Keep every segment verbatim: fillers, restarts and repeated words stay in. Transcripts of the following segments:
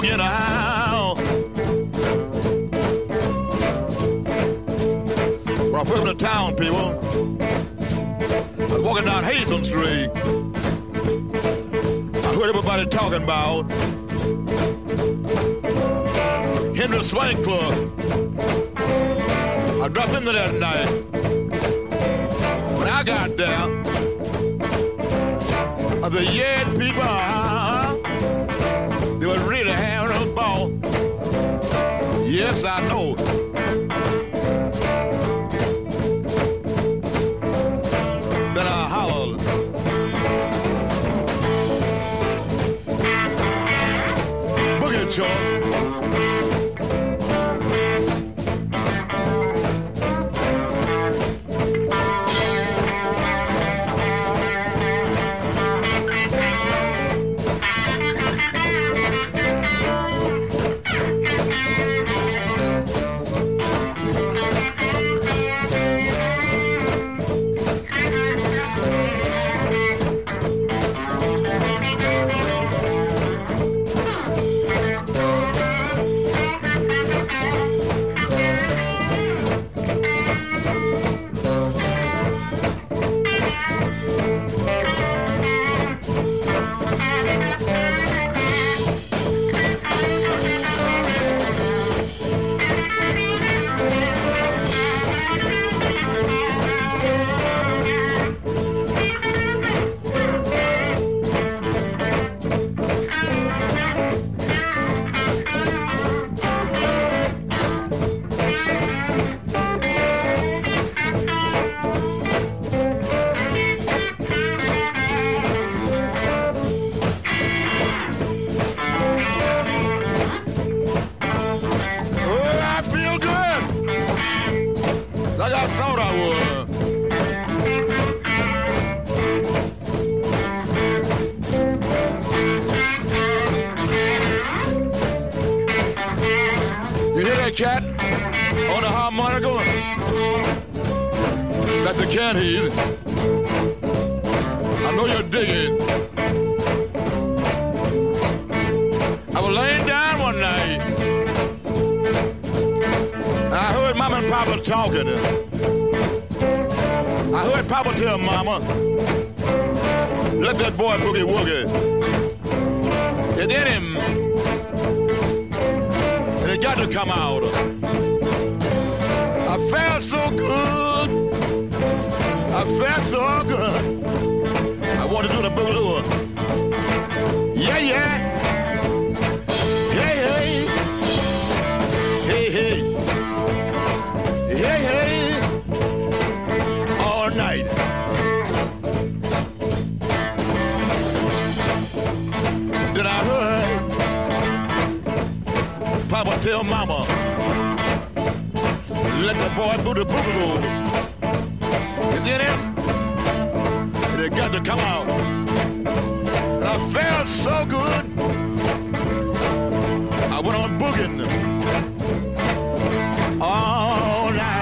boogie in the house. Well, I put in the town, people. I was walking down Hazen Street. I heard everybody talking about Henry Swank Club. I dropped into that night. When I got there, the yeah people, uh, they were really having a ball. Yes, I know. Then I hollered. Boogie Chunk. Cat on the harmonica that they can't hear. I know you're digging. I was laying down one night. I heard Mama and Papa talking. I heard Papa tell Mama, let that boy boogie woogie. It's in him. It got to come out. I felt so good. I felt so good. I want to do the boogaloo. Yeah, yeah. Hey, hey. Hey, hey. Hey, hey. All night. Then I heard Papa tell Mama, let the boy do the boogaloo. You get him? And it got to come out. And I felt so good. I went on booging all night.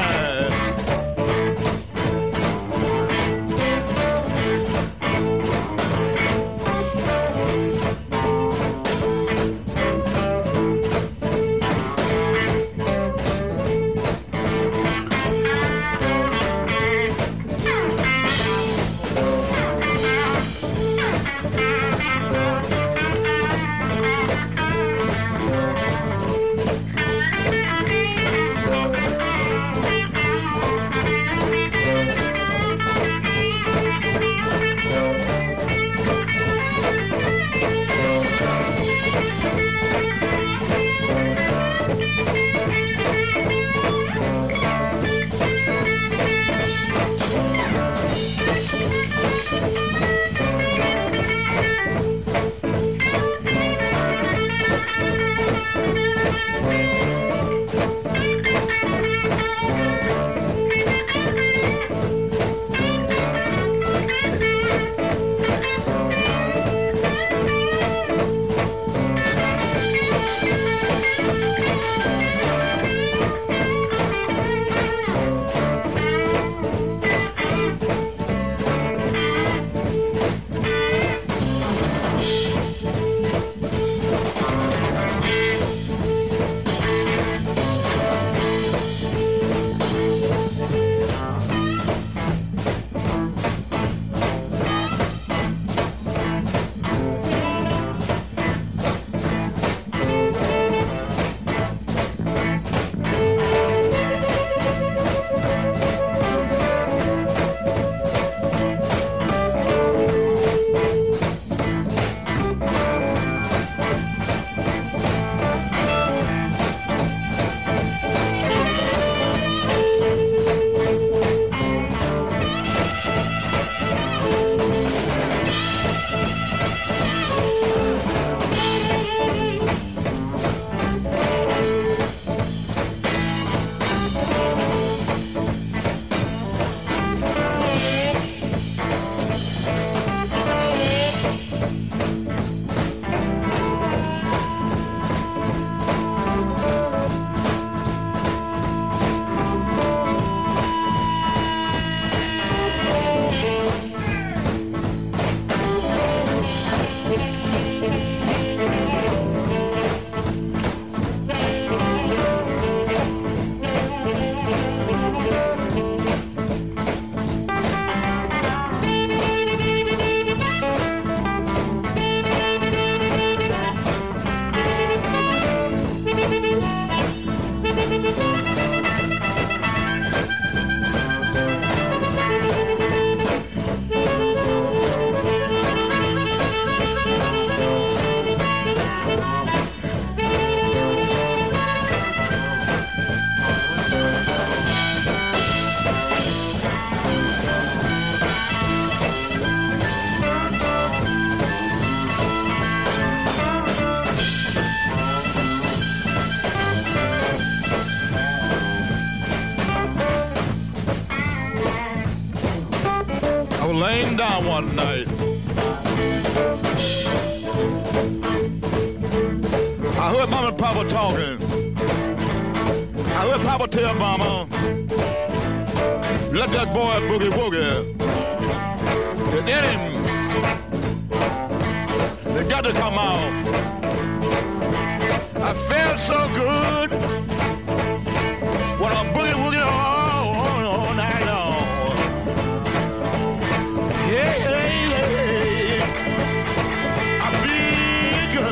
down one night. I heard Mama and Papa talking. I heard Papa tell Mama, let that boy boogie woogie. Get in him. They got to come out. I felt so good when I'm boogie woogie all, all, all night long. Hey, hey, hey, I feel good.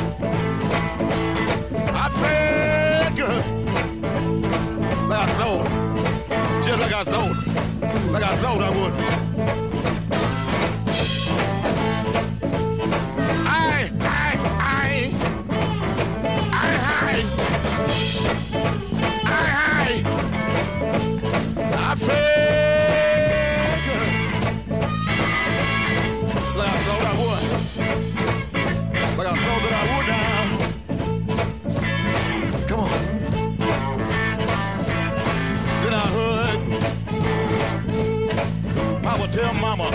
I feel good. Like I thought, just like I thought, like I thought I would. I feel good, like I thought I would, like I thought that I would now. Come on. Then I heard Papa tell Mama,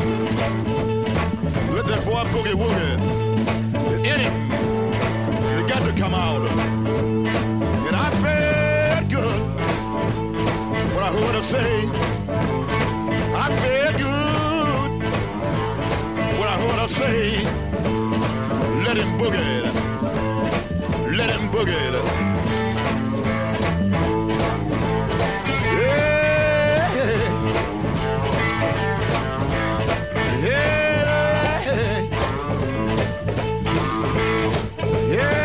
let that boy boogie woogie in him. He got to come out. And I felt good. What I heard her say, I feel good. What I heard her say, let him boogie, let him boogie. Yeah, yeah, yeah.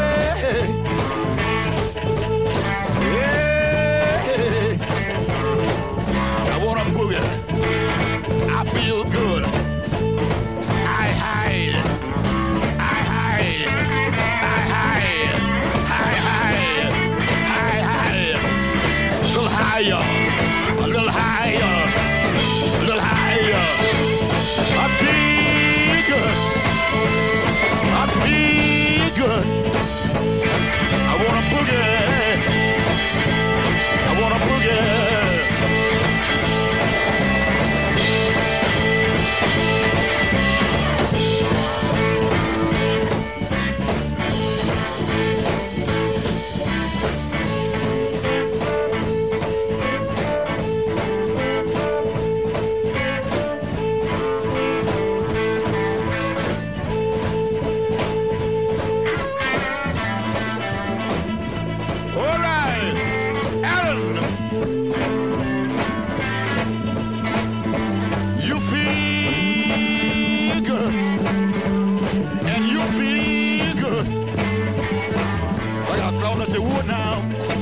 I feel good. I hide. I hide. I hide. I hide. I hide. A little higher. A little higher. A little higher. I feel good. I feel good. I wanna boogie. I wanna boogie. Like I thought that they would now.